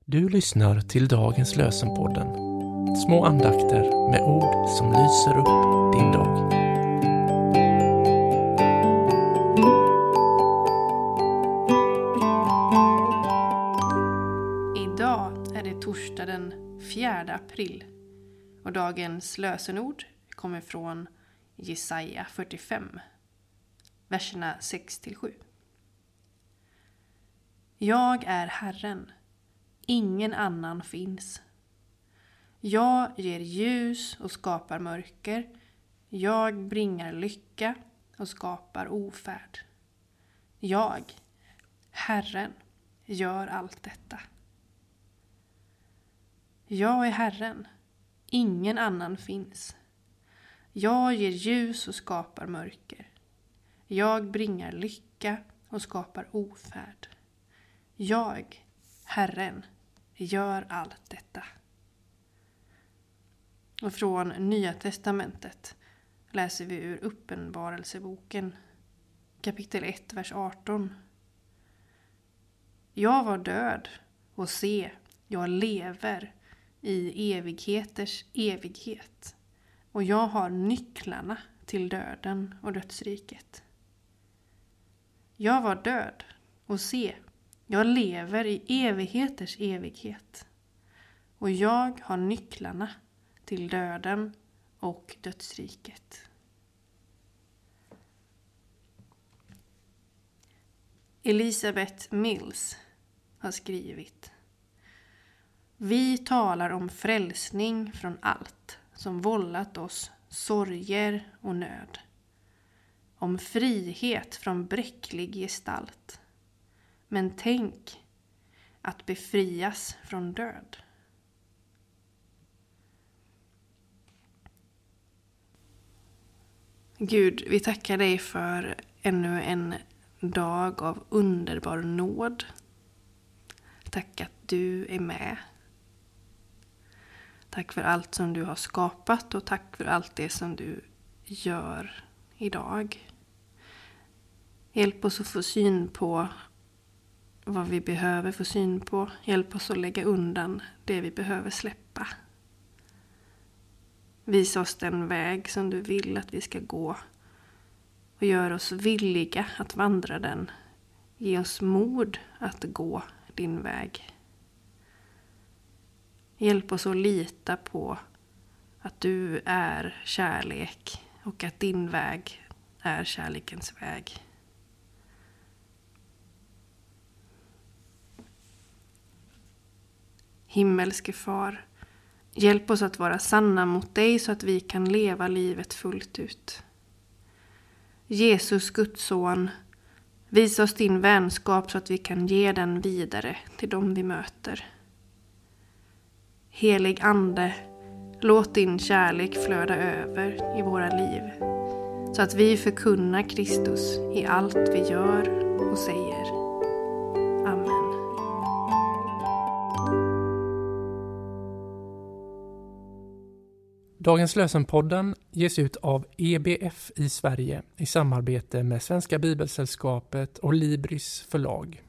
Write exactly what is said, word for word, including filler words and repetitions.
Du lyssnar till dagens lösenpodden. Små andakter med ord som lyser upp din dag. Idag är det torsdag den fjärde april och dagens lösenord kommer från Jesaja fyrtiofem, verserna sex till sju. Jag är Herren, ingen annan finns. Jag ger ljus och skapar mörker. Jag bringar lycka och skapar ofärd. Jag, Herren, gör allt detta. Jag är Herren, ingen annan finns. Jag ger ljus och skapar mörker. Jag bringar lycka och skapar ofärd. Jag, Herren, gör allt detta. Och från Nya testamentet läser vi ur Uppenbarelseboken, kapitel ett, vers arton. Jag var död och se, jag lever i evigheters evighet. Och jag har nycklarna till döden och dödsriket. Jag var död och se, jag lever i evigheters evighet. Och jag har nycklarna till döden och dödsriket. Elisabeth Mills har skrivit: Vi talar om frälsning från allt som vållat oss sorger och nöd. Om frihet från bräcklig gestalt. Men tänk att befrias från död. Gud, vi tackar dig för ännu en dag av underbar nåd. Tack att du är med. Tack för allt som du har skapat och tack för allt det som du gör idag. Hjälp oss att få syn på vad vi behöver få syn på. Hjälp oss att lägga undan det vi behöver släppa. Visa oss den väg som du vill att vi ska gå. Och gör oss villiga att vandra den. Ge oss mod att gå din väg. Hjälp oss att lita på att du är kärlek och att din väg är kärlekens väg. Himmelske far, hjälp oss att vara sanna mot dig så att vi kan leva livet fullt ut. Jesus, Guds son, visa oss din vänskap så att vi kan ge den vidare till dem vi möter. Helig ande, låt din kärlek flöda över i våra liv så att vi förkunnar Kristus i allt vi gör och säger. Amen. Dagens lösenpodden ges ut av E B F i Sverige i samarbete med Svenska Bibelsällskapet och Libris förlag.